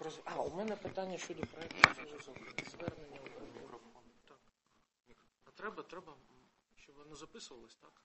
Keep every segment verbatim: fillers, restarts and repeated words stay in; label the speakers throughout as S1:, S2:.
S1: Про... А, у мене питання щодо проєкту звернення. Так. А треба, треба, щоб воно записувалось, так?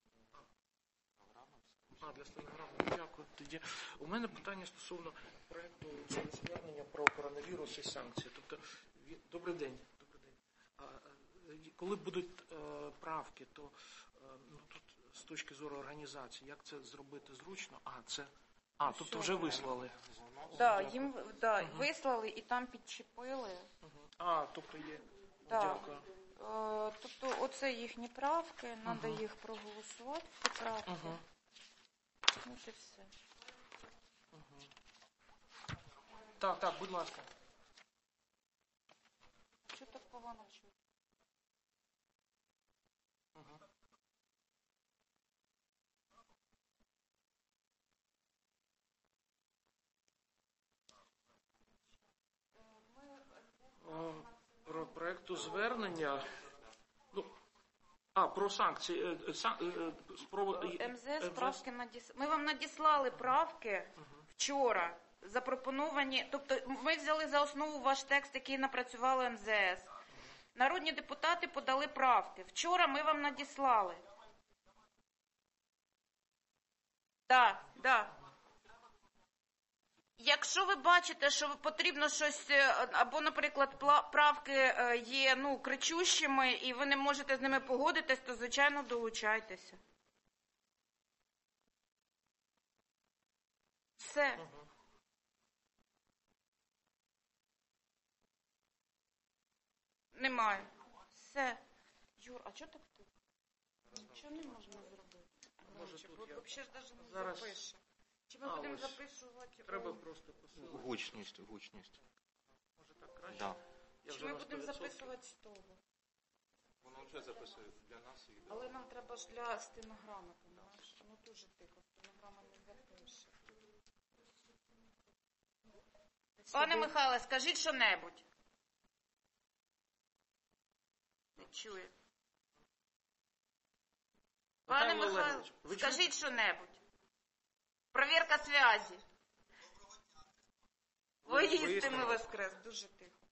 S1: А, для стенограми. Дякую. Тоді у мене питання стосовно проєкту звернення про коронавірус і санкції. Тобто, добрий день. Добрий день. А, коли будуть е, правки, то е, ну, тут з точки зору організації, як це зробити зручно? А, це... А, тобто вже вислали.
S2: Да, їм да, угу. вислали і там підчепили.
S1: Угу. А, тобто є.
S2: Да.
S1: Дякую.
S2: Е, тобто оце їхні правки, треба угу. їх проголосувати, ці правки.
S1: Угу.
S2: Ну, це все.
S1: Угу. Так, так, будь ласка.
S2: Що так погано чути?
S1: Угу. Про проєкту звернення, ну, а, про санкції, сан, спробу...
S2: МЗС правки надіс... Ми вам надіслали правки вчора, запропоновані, тобто ми взяли за основу ваш текст, який напрацювало МЗС. Народні депутати подали правки. Вчора ми вам надіслали. Так, так. Якщо ви бачите, що потрібно щось, або, наприклад, правки є, ну, кричущими, і ви не можете з ними погодитись, то, звичайно, долучайтеся. Все. Угу. Немає. Все. Юр, а чого так тут? Нічого не можна зробити.
S1: Може, тут
S2: От,
S1: я...
S2: взагалі ж навіть не
S1: Зараз...
S2: запише. Чи ми
S1: а,
S2: будемо
S1: ось.
S2: записувати?
S1: Треба просто посилити.
S3: Гучність, гучність.
S1: Може так краще?
S3: Да.
S1: Я
S2: Чи ми будемо записувати з того?
S3: Воно вже записує для нас і...
S2: Але нам треба ж для стенограми, понимаєш? Ну дуже тихо, стенограма не запише. Пане Михайле, скажіть що-небудь. Не чує. Пане Михайле, скажіть що-небудь. Провірка зв'язі. Воістину воскрес. Дуже тихо.